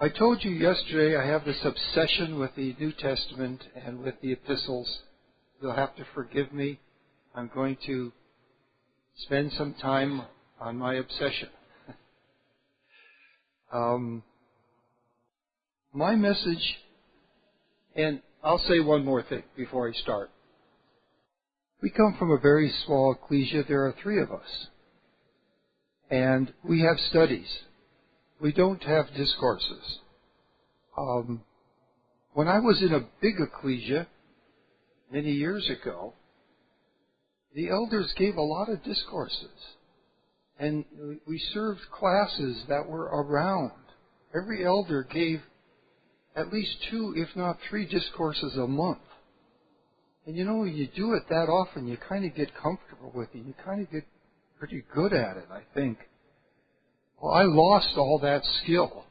I told you yesterday I have this obsession with the New Testament and with the epistles. You'll have to forgive me. I'm going to spend some time on my obsession. My message, and I'll say one more thing before I start. We come from a very small ecclesia. There are 3 of us. And we have studies. We don't have discourses. When I was in a big ecclesia many years ago, the elders gave a lot of discourses. And we served classes that were around. Every elder gave at least 2, if not 3 discourses a month. And you know, when you do it that often, you kind of get comfortable with it. You kind of get pretty good at it, I think. Well, I lost all that skill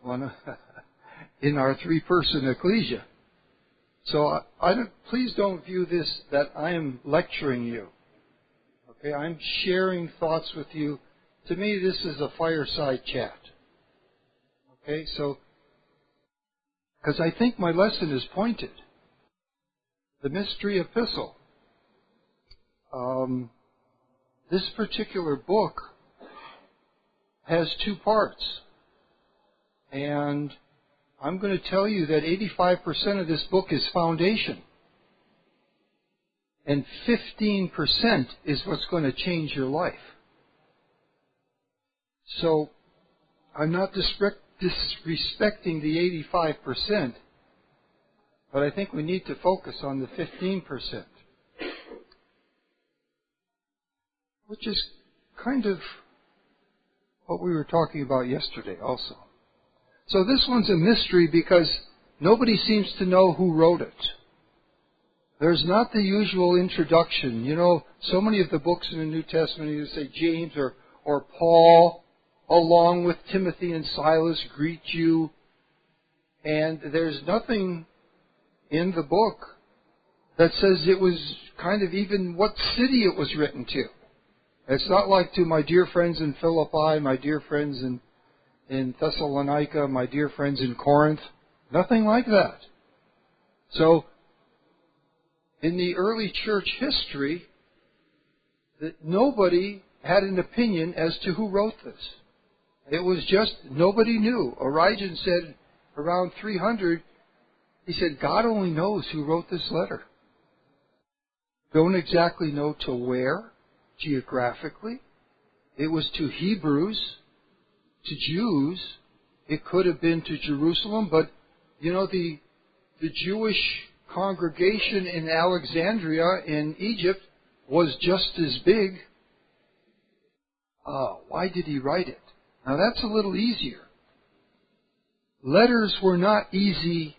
in our 3-person ecclesia. So please don't view this that I am lecturing you. Okay, I'm sharing thoughts with you. To me, this is a fireside chat. Okay, so, because I think my lesson is pointed. The mystery epistle. This particular book has 2 parts. And I'm going to tell you that 85% of this book is foundation. And 15% is what's going to change your life. So, I'm not disrespecting the 85%, but I think we need to focus on the 15%. Which is kind of what we were talking about yesterday also. So this one's a mystery because nobody seems to know who wrote it. There's not the usual introduction. You know, so many of the books in the New Testament either say James or Paul, along with Timothy and Silas, greet you. And there's nothing in the book that says it was kind of even what city it was written to. It's not like to my dear friends in Philippi, my dear friends in Thessalonica, my dear friends in Corinth. Nothing like that. So, in the early church history, that nobody had an opinion as to who wrote this. It was just, nobody knew. Origen said around 300, he said, God only knows who wrote this letter. Don't exactly know to where, geographically. It was to Hebrews, to Jews. It could have been to Jerusalem, but, you know, the Jewish congregation in Alexandria in Egypt was just as big. Why did he write it? Now that's a little easier. Letters were not easy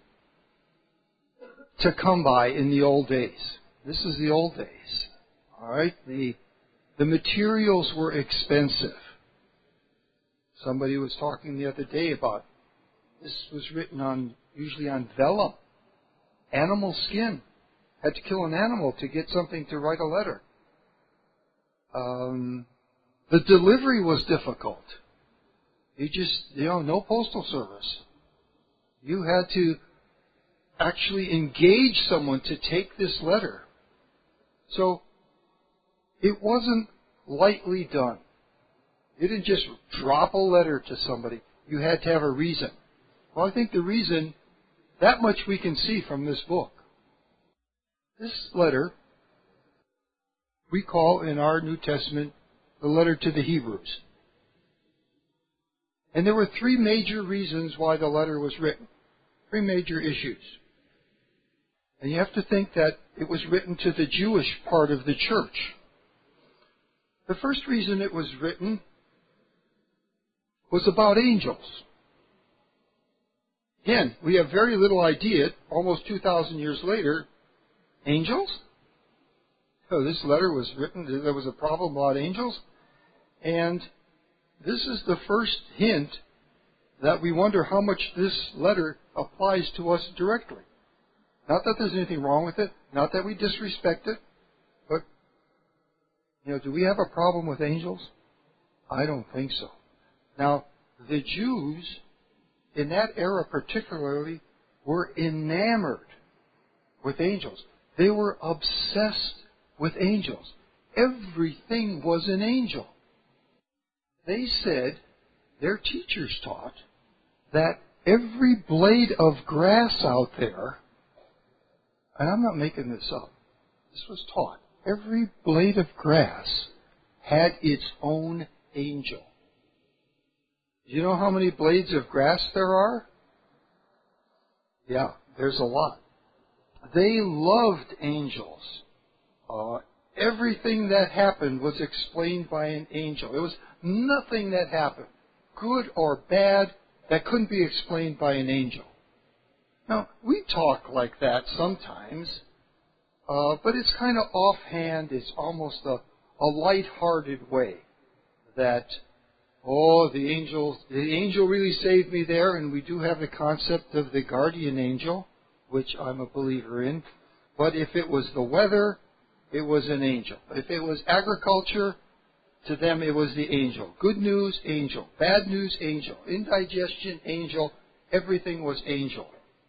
to come by in the old days. This is the old days. All right? The materials were expensive. Somebody was talking the other day about this was written usually on vellum, animal skin. Had to kill an animal to get something to write a letter. The delivery was difficult. No postal service. You had to actually engage someone to take this letter. So, it wasn't lightly done. You didn't just drop a letter to somebody. You had to have a reason. Well, I think the reason, that much we can see from this book. This letter, we call in our New Testament the letter to the Hebrews. And there were 3 major reasons why the letter was written. 3 major issues. And you have to think that it was written to the Jewish part of the church. The first reason it was written was about angels. Again, we have very little idea, almost 2,000 years later, angels? So this letter was written, there was a problem about angels. And this is the first hint that we wonder how much this letter applies to us directly. Not that there's anything wrong with it, not that we disrespect it, but, do we have a problem with angels? I don't think so. Now, the Jews in that era particularly, were enamored with angels. They were obsessed with angels. Everything was an angel. They said, their teachers taught, that every blade of grass out there, and I'm not making this up, this was taught, every blade of grass had its own angel. Do you know how many blades of grass there are? Yeah, there's a lot. They loved angels. Everything that happened was explained by an angel. There was nothing that happened, good or bad, that couldn't be explained by an angel. Now, we talk like that sometimes, but it's kind of offhand. It's almost a light-hearted way that, the angel really saved me there, and we do have the concept of the guardian angel, which I'm a believer in. But if it was the weather, it was an angel. If it was agriculture, to them it was the angel. Good news, angel. Bad news, angel. Indigestion, angel. Everything was angel.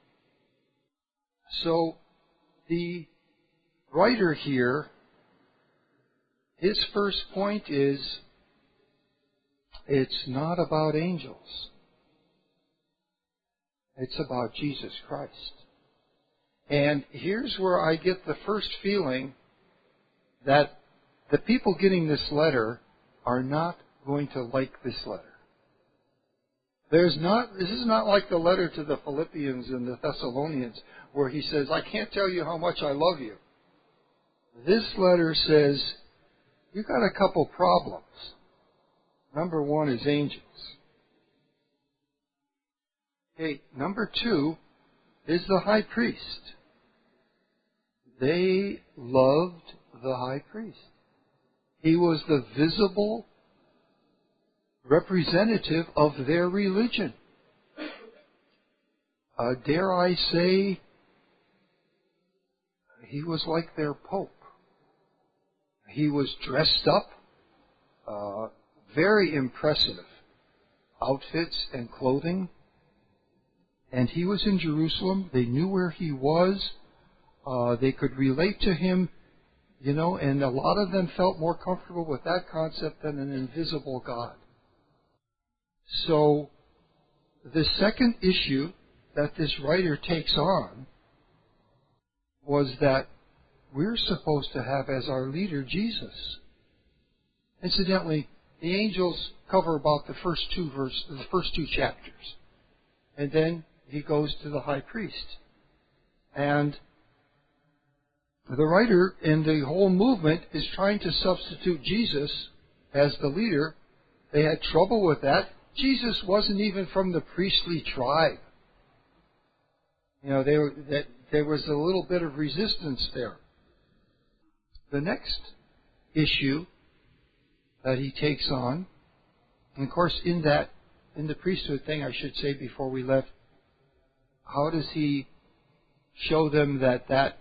So the writer here, his first point is, it's not about angels. It's about Jesus Christ. And here's where I get the first feeling that the people getting this letter are not going to like this letter. This is not like the letter to the Philippians and the Thessalonians where he says, I can't tell you how much I love you. This letter says, you've got a couple problems. Number one is angels. Okay, number two is the high priest. They loved the high priest. He was the visible representative of their religion. Dare I say, he was like their pope. He was dressed up, very impressive outfits and clothing. And he was in Jerusalem. They knew where he was. They could relate to him, and a lot of them felt more comfortable with that concept than an invisible God. So, the second issue that this writer takes on was that we're supposed to have as our leader Jesus. Incidentally, the angels cover about the first two chapters. And then he goes to the high priest. And the writer in the whole movement is trying to substitute Jesus as the leader. They had trouble with that. Jesus wasn't even from the priestly tribe. There was a little bit of resistance there. The next issue that he takes on, and of course in the priesthood thing, I should say before we left, how does he show them that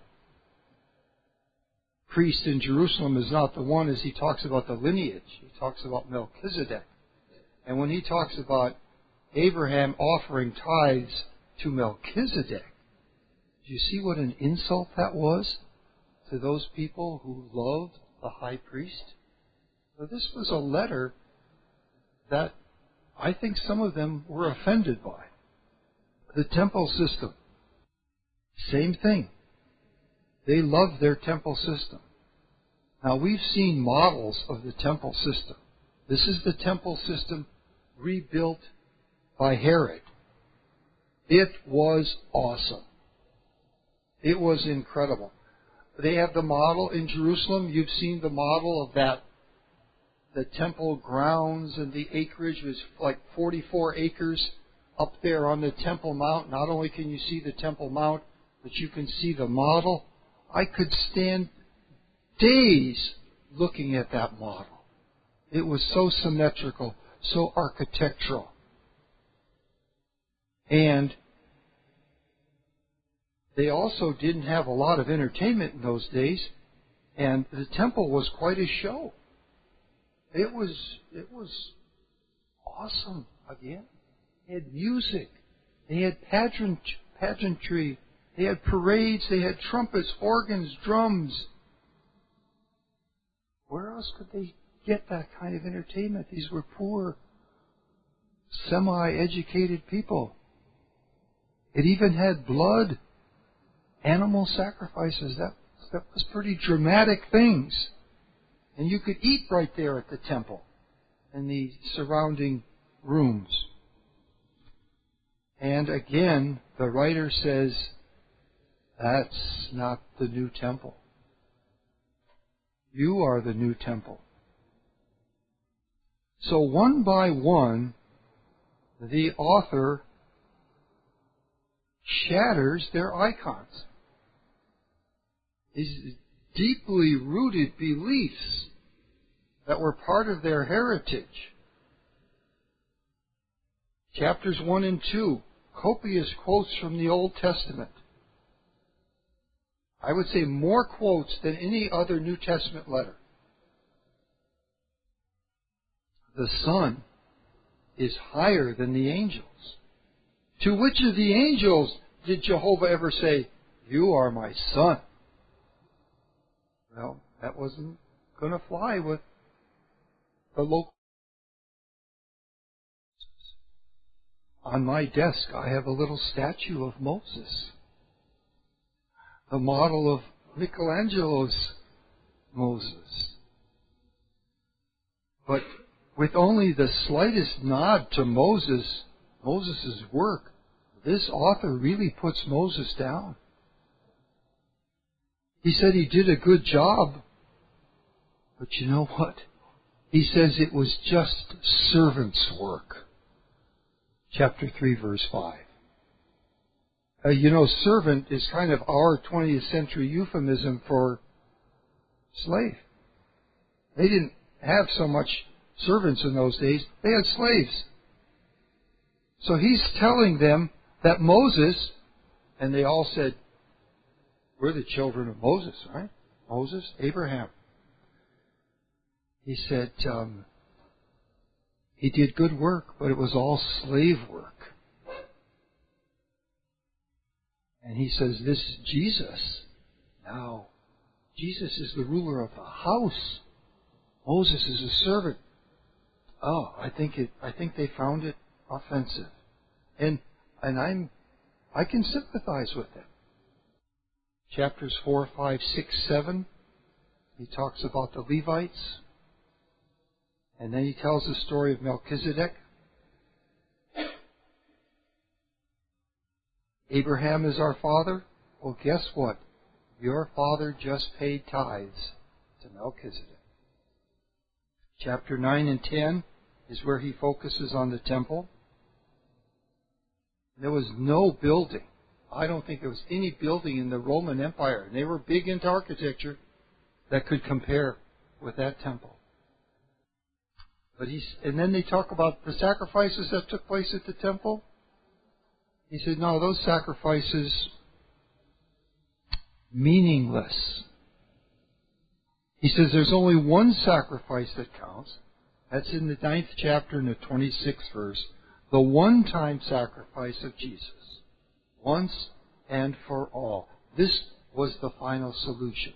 priest in Jerusalem is not the one? As he talks about the lineage. He talks about Melchizedek. And when he talks about Abraham offering tithes to Melchizedek, do you see what an insult that was to those people who loved the high priest? So this was a letter that I think some of them were offended by. The temple system, same thing. They loved their temple system. Now we've seen models of the temple system. This is the temple system rebuilt by Herod. It was awesome. It was incredible. They have the model in Jerusalem. You've seen the model of that. The temple grounds and the acreage was like 44 acres up there on the Temple Mount. Not only can you see the Temple Mount, but you can see the model. I could stand days looking at that model. It was so symmetrical, so architectural. And they also didn't have a lot of entertainment in those days, and the temple was quite a show. It was awesome again. It had music They had pageantry. They had parades. They had trumpets, organs, drums. Where else could they get that kind of entertainment? These were poor, semi-educated people. It even had blood, animal sacrifices. That was pretty dramatic things. And you could eat right there at the temple and the surrounding rooms. And again, the writer says, that's not the new temple. You are the new temple. So one by one, the author shatters their icons. These deeply rooted beliefs that were part of their heritage. Chapters 1 and 2, copious quotes from the Old Testament. I would say more quotes than any other New Testament letter. The Son is higher than the angels. To which of the angels did Jehovah ever say, "You are my Son"? Well, that wasn't going to fly with the local. On my desk, I have a little statue of Moses, the model of Michelangelo's Moses. But with only the slightest nod to Moses' work, this author really puts Moses down. He said he did a good job, but you know what? He says it was just servant's work. Chapter 3, verse 5. Servant is kind of our 20th century euphemism for slave. They didn't have so much servants in those days. They had slaves. So he's telling them that Moses, and they all said, we're the children of Moses, right? Moses, Abraham. He said, he did good work, but it was all slave work. And he says, this Jesus, now, Jesus is the ruler of the house. Moses is a servant. Oh, I think they found it offensive. And I can sympathize with them. Chapters 4, 5, 6, 7, he talks about the Levites. And then he tells the story of Melchizedek. Abraham is our father. Well, guess what? Your father just paid tithes to Melchizedek. Chapter 9 and 10 is where he focuses on the temple. There was no building. I don't think there was any building in the Roman Empire, and they were big into architecture, that could compare with that temple. And then they talk about the sacrifices that took place at the temple. He said, no, those sacrifices, meaningless. He says there's only one sacrifice that counts. That's in the 9th chapter and the 26th verse. The one-time sacrifice of Jesus. Once and for all. This was the final solution.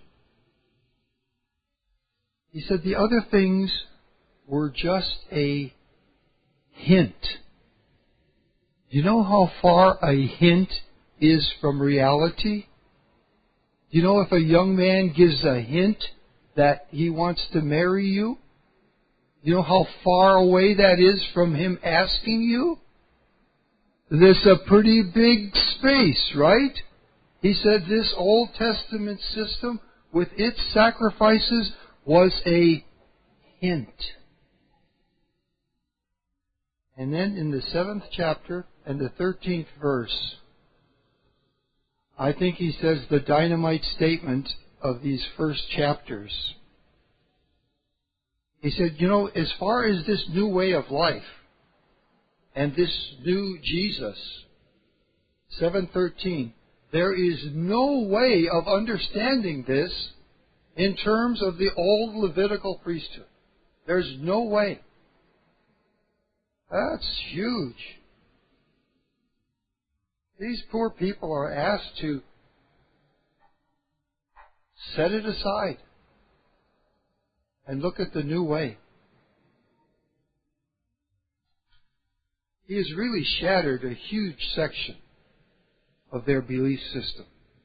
He said the other things were just a hint. Do you know how far a hint is from reality? Do you know if a young man gives a hint that he wants to marry you? Do you know how far away that is from him asking you? There's a pretty big space, right? He said this Old Testament system with its sacrifices was a hint. And then in the 7th chapter and the 13th verse, I think he says the dynamite statement of these first chapters. He said, as far as this new way of life and this new Jesus, 7:13, there is no way of understanding this in terms of the old Levitical priesthood. There's no way. That's huge. These poor people are asked to set it aside and look at the new way. He has really shattered a huge section of their belief system.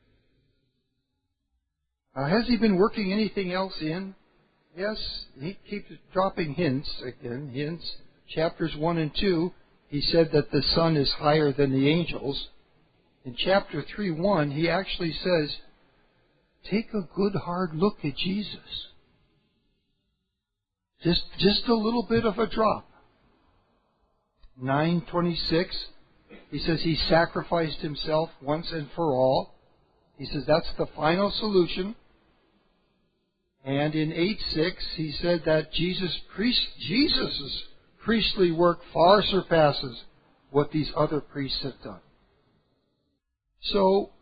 Now, has he been working anything else in? Yes, he keeps dropping hints again, hints. Chapters 1 and 2, he said that the Son is higher than the angels. In chapter 3:1, he actually says, take a good hard look at Jesus. Just a little bit of a drop. 9:26, he says he sacrificed himself once and for all. He says that's the final solution. And in 8:6, he said that Jesus' priestly work far surpasses what these other priests have done. So,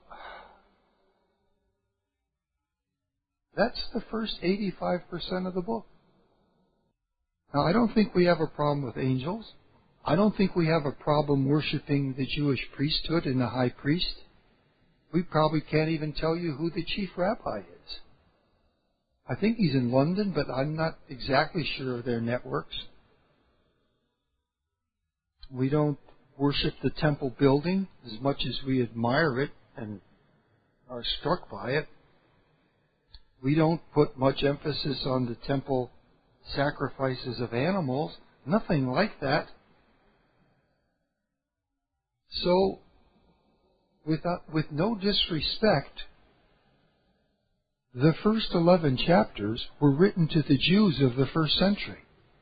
that's the first 85% of the book. Now, I don't think we have a problem with angels. I don't think we have a problem worshiping the Jewish priesthood and the high priest. We probably can't even tell you who the chief rabbi is. I think he's in London, but I'm not exactly sure of their networks. We don't worship the temple building as much as we admire it and are struck by it. We don't put much emphasis on the temple sacrifices of animals. Nothing like that. So, with no disrespect, the first 11 chapters were written to the Jews of the first century.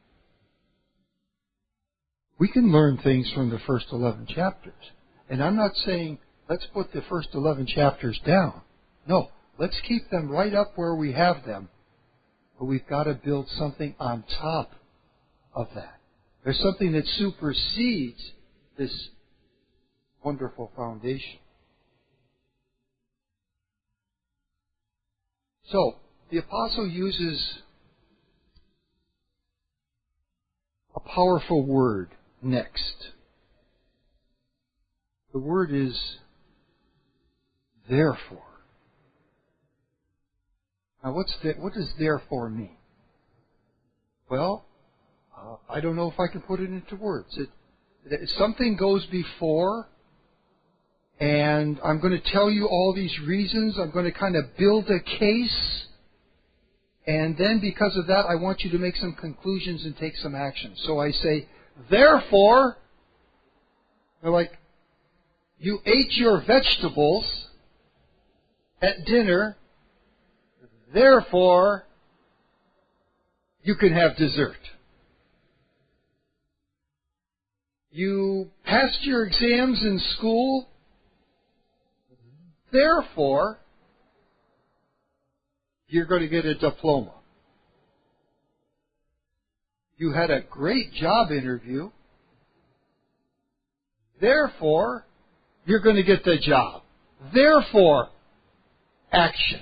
We can learn things from the first 11 chapters. And I'm not saying, let's put the first 11 chapters down. No, let's keep them right up where we have them. But we've got to build something on top of that. There's something that supersedes this wonderful foundation. So, the apostle uses a powerful word next. The word is therefore. Now, what does therefore mean? Well, I don't know if I can put it into words. Something goes before, and I'm going to tell you all these reasons. I'm going to kind of build a case. And then because of that, I want you to make some conclusions and take some action. So I say, therefore, they're like, you ate your vegetables at dinner, therefore, you can have dessert. You passed your exams in school, therefore, you're going to get a diploma. You had a great job interview, therefore, you're going to get the job. Therefore, action.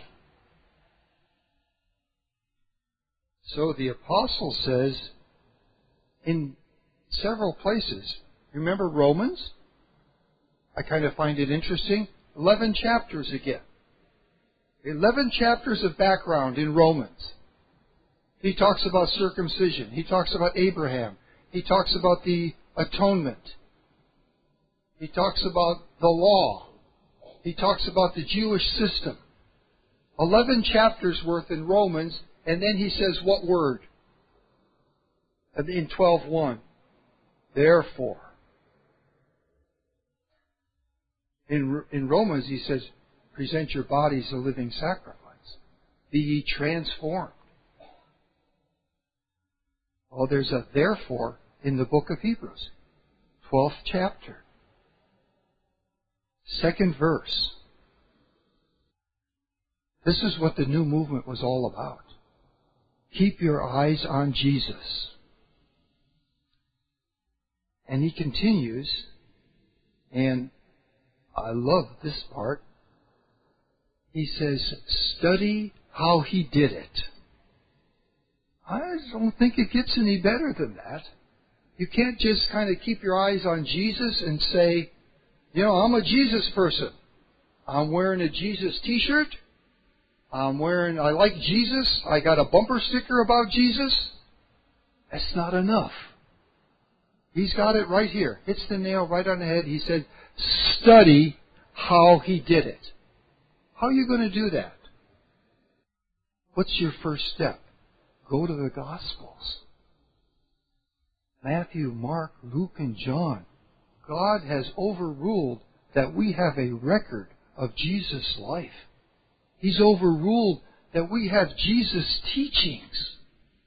So the apostle says in several places, remember Romans? I kind of find it interesting. 11 chapters again. 11 chapters of background in Romans. He talks about circumcision. He talks about Abraham. He talks about the atonement. He talks about the law. He talks about the Jewish system. 11 chapters worth in Romans, and then he says what word? In 12:1. Therefore. In Romans he says, present your bodies a living sacrifice. Be ye transformed. Oh, there's a therefore in the book of Hebrews. 12th chapter. 2nd verse. This is what the new movement was all about. Keep your eyes on Jesus. And he continues, and I love this part. He says, study how he did it. I don't think it gets any better than that. You can't just kind of keep your eyes on Jesus and say, You know, I'm a Jesus person. I'm wearing a Jesus t-shirt. I like Jesus. I got a bumper sticker about Jesus. That's not enough. He's got it right here. Hits the nail right on the head. He said, study how He did it. How are you going to do that? What's your first step? Go to the Gospels. Matthew, Mark, Luke, and John. God has overruled that we have a record of Jesus' life. He's overruled that we have Jesus' teachings.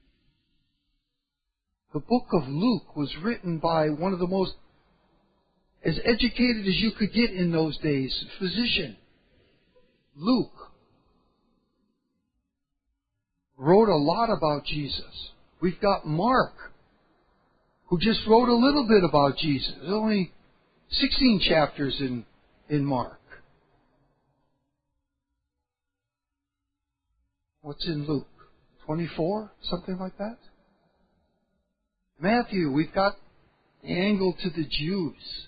The book of Luke was written by one of the most, as educated as you could get in those days, physician. Luke wrote a lot about Jesus. We've got Mark, who just wrote a little bit about Jesus. There's only 16 chapters in Mark. What's in Luke? 24? Something like that? Matthew, we've got the angle to the Jews.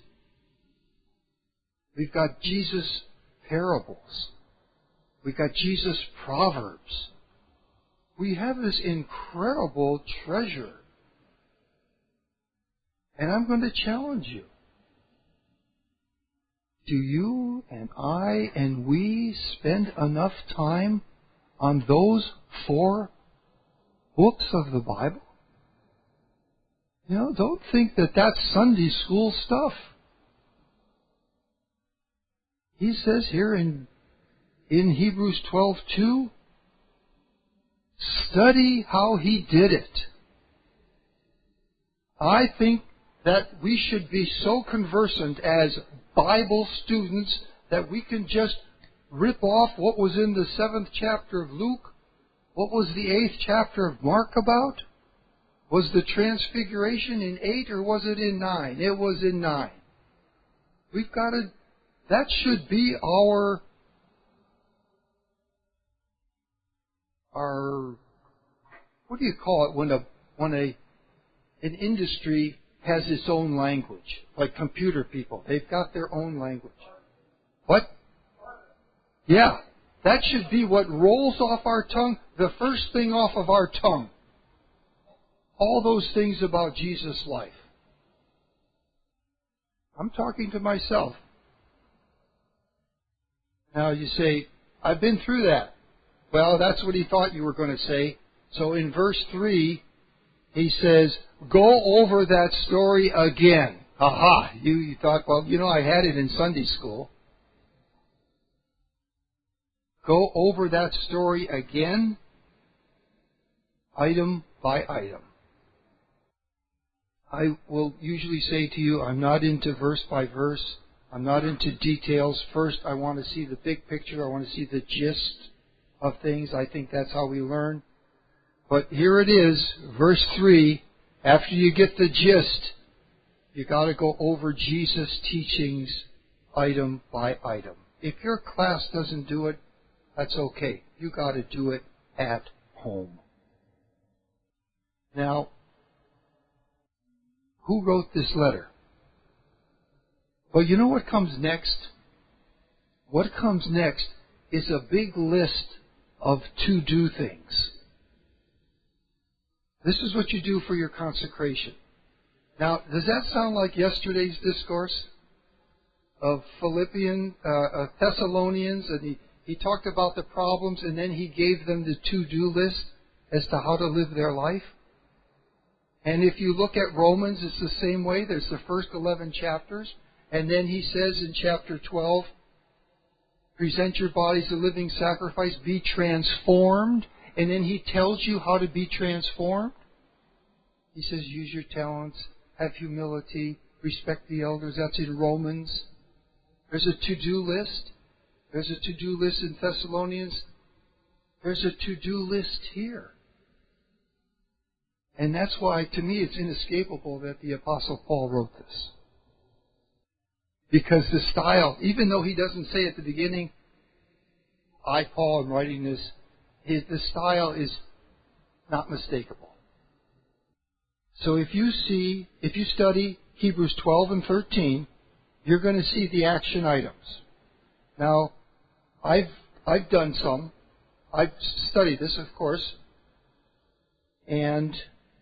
We've got Jesus' parables. We've got Jesus' proverbs. We have this incredible treasure. And I'm going to challenge you. Do you and I and we spend enough time on those 4 books of the Bible? You know, don't think that that's Sunday school stuff. He says here in Hebrews 12:2, study how He did it. I think that we should be so conversant as Bible students that we can just rip off what was in the 7th chapter of Luke, what was the 8th chapter of Mark about. Was the transfiguration in 8 or was it in 9? It was in 9. We've got to, that should be our what do you call it when an industry has its own language, like computer people. They've got their own language. What? Yeah, that should be what rolls off our tongue, the first thing off of our tongue. All those things about Jesus' life. I'm talking to myself. Now you say, I've been through that. Well, that's what he thought you were going to say. So in verse 3, he says, go over that story again. Aha! You thought, well, you know, I had it in Sunday school. Go over that story again, item by item. I will usually say to you, I'm not into verse by verse. I'm not into details. First, I want to see the big picture. I want to see the gist of things. I think that's how we learn. But here it is, verse 3. After you get the gist, you got to go over Jesus' teachings item by item. If your class doesn't do it, that's okay. You got to do it at home. Now, who wrote this letter? Well, you know what comes next? What comes next is a big list of to-do things. This is what you do for your consecration. Now, does that sound like yesterday's discourse of Thessalonians? And he talked about the problems, and then he gave them the to-do list as to how to live their life. And if you look at Romans, it's the same way. There's the first 11 chapters. And then he says in chapter 12, present your bodies a living sacrifice, be transformed. And then he tells you how to be transformed. He says, use your talents, have humility, respect the elders. That's in Romans. There's a to-do list. There's a to-do list in Thessalonians. There's a to-do list here. And that's why, to me, it's inescapable that the Apostle Paul wrote this. Because the style, even though he doesn't say at the beginning, I, Paul, am writing this, the style is not mistakable. So if you study Hebrews 12 and 13, you're going to see the action items. Now, I've done some. I've studied this, of course, and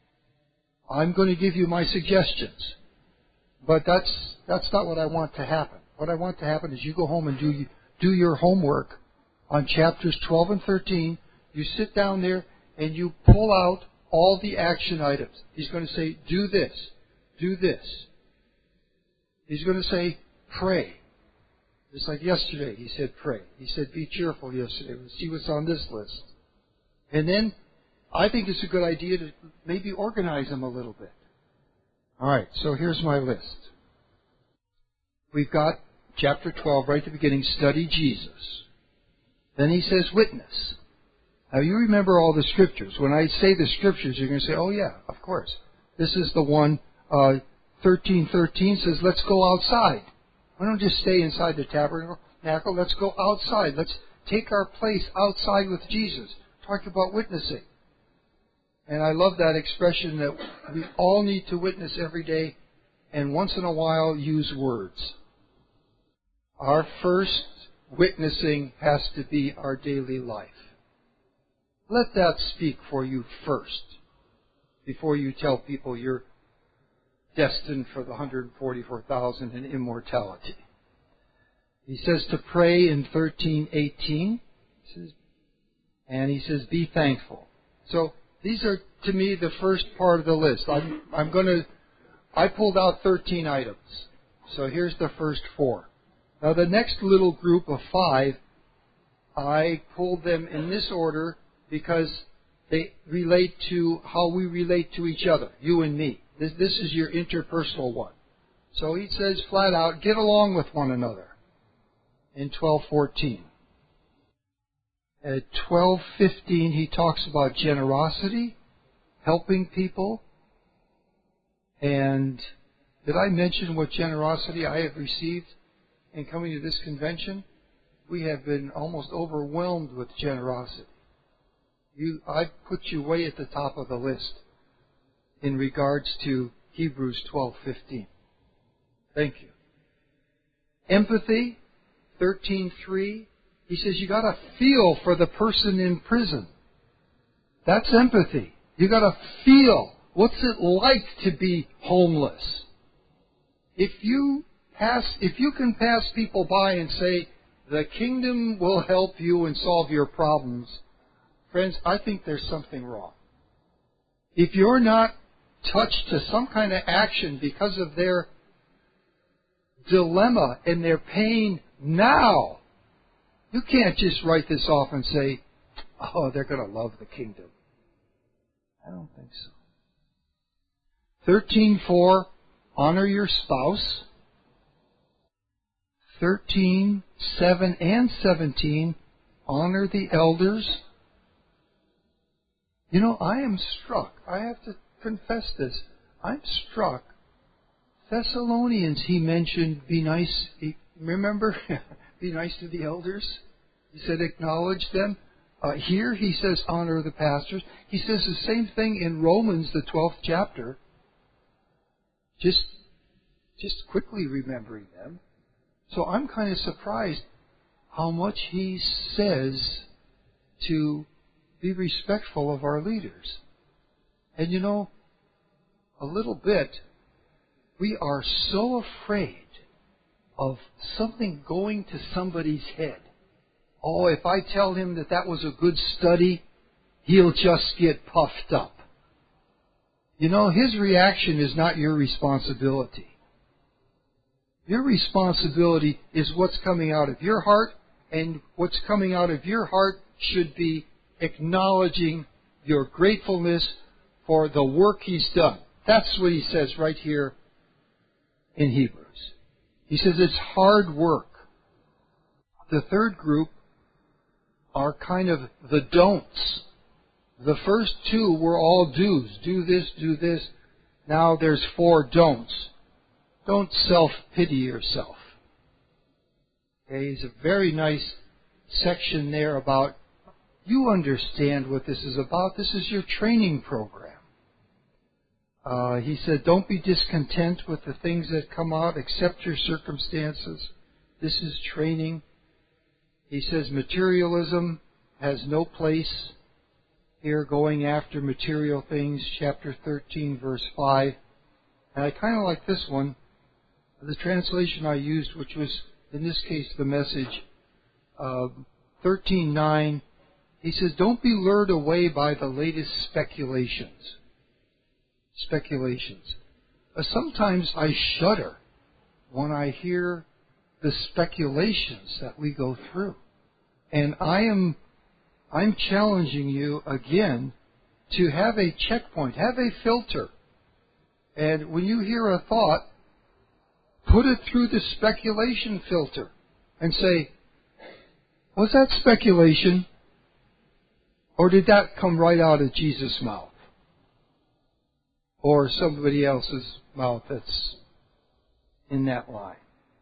I'm going to give you my suggestions. But that's not what I want to happen. What I want to happen is you go home and do your homework on chapters 12 and 13. You sit down there and you pull out all the action items. He's going to say, do this, do this. He's going to say, pray. Just like yesterday, he said pray. He said be cheerful yesterday. Let's see what's on this list. And then I think it's a good idea to maybe organize them a little bit. All right, so here's my list. We've got chapter 12 right at the beginning, study Jesus. Then he says witness. Now you remember all the scriptures. When I say the scriptures, you're going to say, oh yeah, of course. This is the one, 13:13 says, let's go outside. We don't just stay inside the tabernacle. Let's go outside. Let's take our place outside with Jesus. Talk about witnessing. And I love that expression that we all need to witness every day and once in a while use words. Our first witnessing has to be our daily life. Let that speak for you first before you tell people you're destined for the 144,000 in immortality. He says to pray in 13:18, and he says be thankful. So these are, to me, the first part of the list. I pulled out 13 items. So here's the first 4. Now the next little group of 5, I pulled them in this order because they relate to how we relate to each other, you and me. This is your interpersonal one. So he says flat out, get along with one another in 12:14. At 12:15, he talks about generosity, helping people. And did I mention what generosity I have received in coming to this convention? We have been almost overwhelmed with generosity. I put you way at the top of the list in regards to Hebrews 12:15. Thank you. Empathy, 13:3. He says you got to feel for the person in prison. That's empathy. You got to feel what's it like to be homeless. If you can pass people by and say the kingdom will help you and solve your problems, friends, I think there's something wrong. If you're not touched to some kind of action because of their dilemma and their pain now, you can't just write this off and say, oh, they're going to love the kingdom. I don't think so. 13:4, honor your spouse. 13:7 and 17, honor the elders. You know, I am struck. I have to confess this. I'm struck. Thessalonians, he mentioned, be nice. Remember? Be nice to the elders. He said acknowledge them. Here he says honor the pastors. He says the same thing in Romans, the 12th chapter. Just quickly remembering them. So I'm kind of surprised how much he says to be respectful of our leaders. And you know, a little bit, we are so afraid of something going to somebody's head. Oh, if I tell him that was a good study, he'll just get puffed up. You know, his reaction is not your responsibility. Your responsibility is what's coming out of your heart, and what's coming out of your heart should be acknowledging your gratefulness for the work he's done. That's what he says right here in Hebrews. He says it's hard work. The third group are kind of the don'ts. The first 2 were all do's. Do this, do this. Now there's 4 don'ts. Don't self-pity yourself. Okay, it's a very nice section there about, you understand what this is about. This is your training program. He said, don't be discontent with the things that come out. Accept your circumstances. This is training. He says materialism has no place here, going after material things. Chapter 13, verse 5. And I kind of like this one. The translation I used, which was, in this case, the Message, 13:9. He says, don't be lured away by the latest speculations. Sometimes I shudder when I hear the speculations that we go through. And I'm challenging you again to have a checkpoint, have a filter. And when you hear a thought, put it through the speculation filter and say, was that speculation? Or did that come right out of Jesus' mouth? Or somebody else's mouth that's in that line?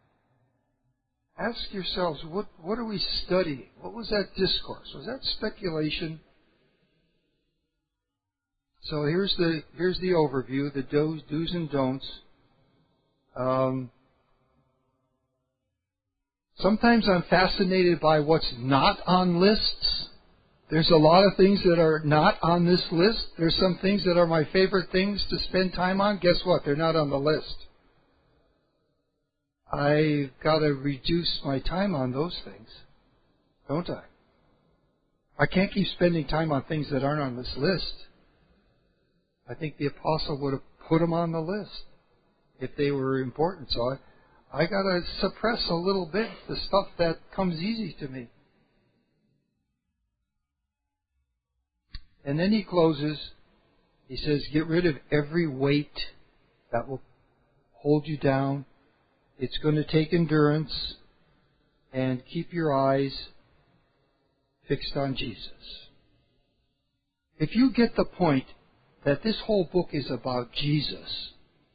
Ask yourselves, what are we studying? What was that discourse? Was that speculation? So here's the overview, the do's and don'ts. Sometimes I'm fascinated by what's not on lists. There's a lot of things that are not on this list. There's some things that are my favorite things to spend time on. Guess what? They're not on the list. I've got to reduce my time on those things, don't I? I can't keep spending time on things that aren't on this list. I think the apostle would have put them on the list if they were important. So I got to suppress a little bit the stuff that comes easy to me. And then he closes. He says, get rid of every weight that will hold you down. It's going to take endurance. And keep your eyes fixed on Jesus. If you get the point that this whole book is about Jesus,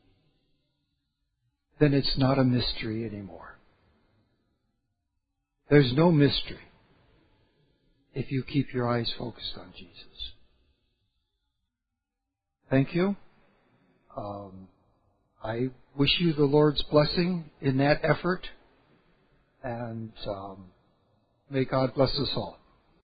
then it's not a mystery anymore. There's no mystery if you keep your eyes focused on Jesus. Thank you. I wish you the Lord's blessing in that effort, and may God bless us all.